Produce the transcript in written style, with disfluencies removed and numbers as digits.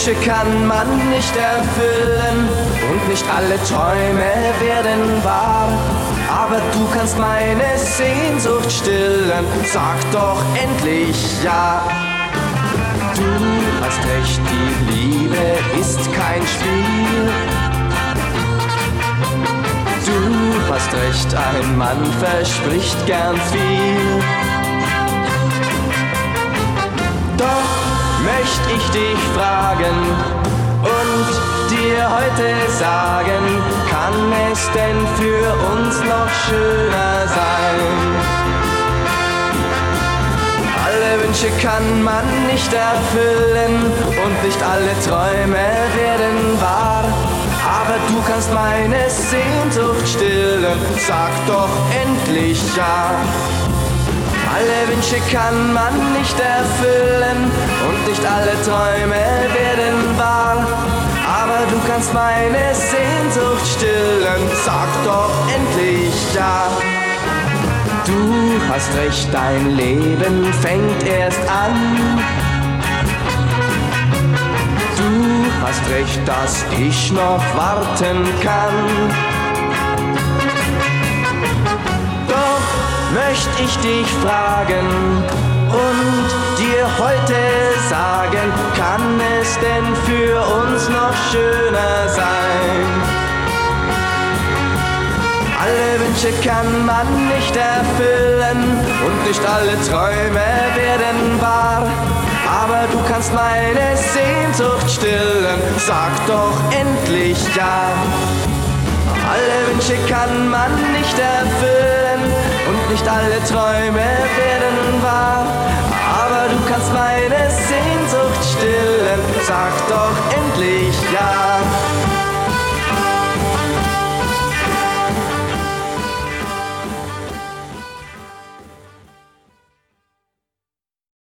Wünsche kann man nicht erfüllen und nicht alle Träume werden wahr. Aber du kannst meine Sehnsucht stillen, sag doch endlich ja. Du hast recht, die Liebe ist kein Spiel. Du hast recht, ein Mann verspricht gern viel. Doch möcht ich dich fragen und dir heute sagen, kann es denn für uns noch schöner sein? Alle Wünsche kann man nicht erfüllen und nicht alle Träume werden wahr. Aber du kannst meine Sehnsucht stillen, sag doch endlich ja. Alle Wünsche kann man nicht erfüllen und nicht alle Träume werden wahr. Aber du kannst meine Sehnsucht stillen, sag doch endlich ja. Du hast recht, dein Leben fängt erst an. Du hast recht, dass ich noch warten kann. Doch möcht ich dich fragen und dir heute sagen, kann es denn für uns noch schöner sein? Alle Wünsche kann man nicht erfüllen und nicht alle Träume werden wahr. Aber du kannst meine Sehnsucht stillen, sag doch endlich ja. Alle Wünsche kann man nicht erfüllen und nicht alle Träume werden wahr. Aber du kannst meine Sehnsucht stillen, sag doch